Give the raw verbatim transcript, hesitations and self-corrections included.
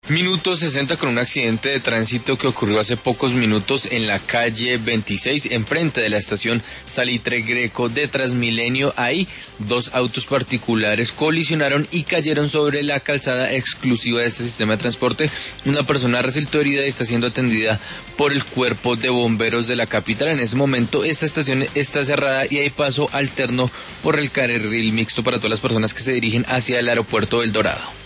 Minuto sesenta con un accidente de tránsito que ocurrió hace pocos minutos en la calle veintiséis, enfrente de la estación Salitre Greco de Transmilenio. Ahí, dos autos particulares colisionaron y cayeron sobre la calzada exclusiva de este sistema de transporte. Una persona resultó herida y está siendo atendida por el cuerpo de bomberos de la capital. En ese momento, esta estación está cerrada y hay paso alterno por el carril mixto para todas las personas que se dirigen hacia el aeropuerto del Dorado.